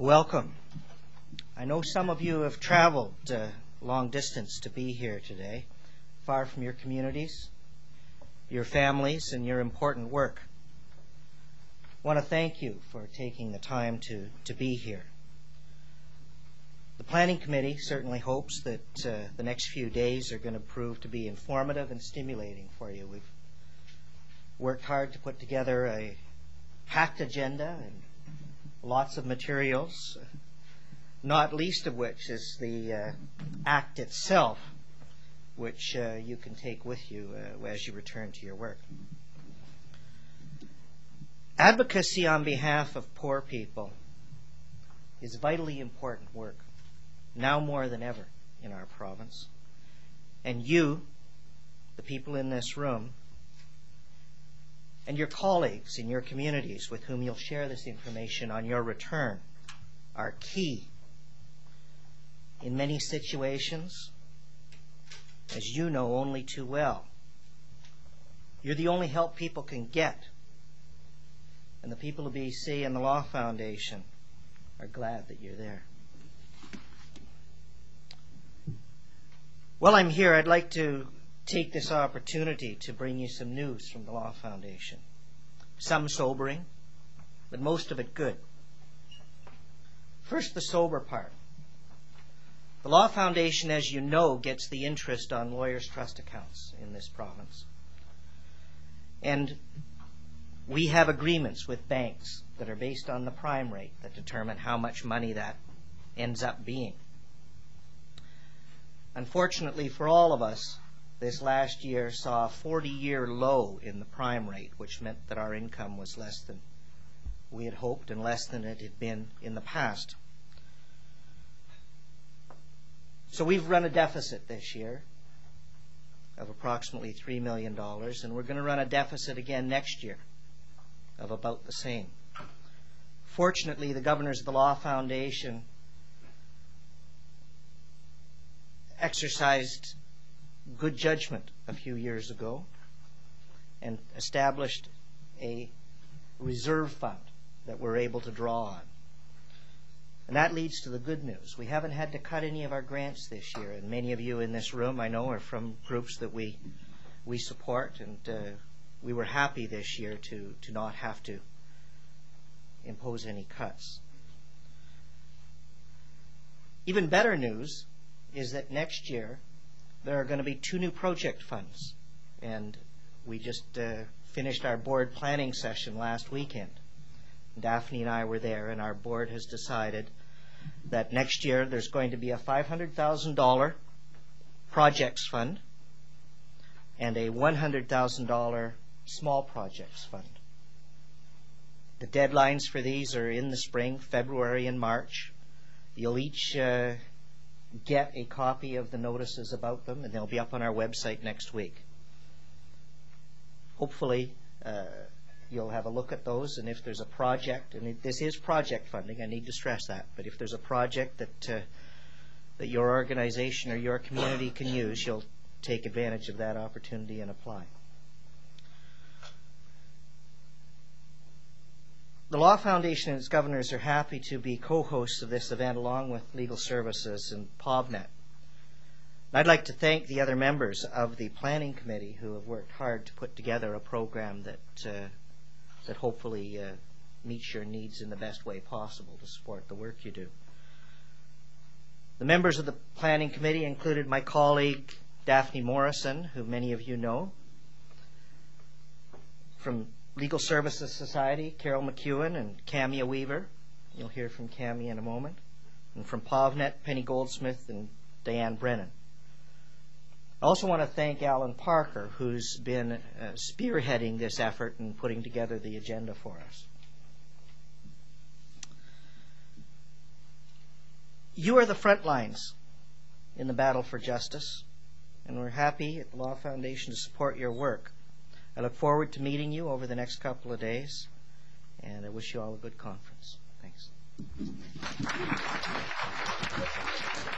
Welcome. I know some of you have traveled long distance to be here today, far from your communities, your families, and your important work. I want to thank you for taking the time to be here. The Planning Committee certainly hopes that the next few days are going to prove to be informative and stimulating for you. We've worked hard to put together a packed agenda and lots of materials, not least of which is the Act itself, which you can take with you as you return to your work. Advocacy on behalf of poor people is vitally important work, now more than ever in our province. And you, the people in this room, and your colleagues in your communities with whom you'll share this information on your return are key. In many situations, as you know only too well, you're the only help people can get. And the people of BC and the Law Foundation are glad that you're there. While I'm here, I'd like to take this opportunity to bring you some news from the Law Foundation. Some sobering, but most of it good. First, the sober part. The Law Foundation, as you know, gets the interest on lawyers' trust accounts in this province. And we have agreements with banks that are based on the prime rate that determine how much money that ends up being. Unfortunately for all of us, this last year saw a 40-year low in the prime rate, which meant that our income was less than we had hoped and less than it had been in the past. So we've run a deficit this year of approximately $3 million, and we're going to run a deficit again next year of about the same. Fortunately, the governors of the Law Foundation exercised good judgment a few years ago and established a reserve fund that we're able to draw on. And that leads to the good news. We haven't had to cut any of our grants this year, and many of you in this room, I know, are from groups that we support, and we were happy this year to not have to impose any cuts. Even better news is that next year there are going to be 2 new project funds, and we just finished our board planning session last weekend. Daphne and I were there, and our board has decided that next year there's going to be a $500,000 projects fund and a $100,000 small projects fund. The deadlines for these are in the spring, February and March. You'll each get a copy of the notices about them, and they'll be up on our website next week. Hopefully, you'll have a look at those, and if there's a project, and this is project funding, I need to stress that, but if there's a project that your organization or your community can use, you'll take advantage of that opportunity and apply. The Law Foundation and its governors are happy to be co-hosts of this event along with Legal Services and POVNet. I'd like to thank the other members of the Planning Committee who have worked hard to put together a program that hopefully meets your needs in the best way possible to support the work you do. The members of the Planning Committee included my colleague Daphne Morrison, who many of you know, from Legal Services Society, Carol McEwen and Camia Weaver. You'll hear from Camia in a moment. And from POVNet, Penny Goldsmith and Diane Brennan. I also want to thank Alan Parker, who's been spearheading this effort and putting together the agenda for us. You are the front lines in the battle for justice, and we're happy at the Law Foundation to support your work. I look forward to meeting you over the next couple of days, and I wish you all a good conference. Thanks.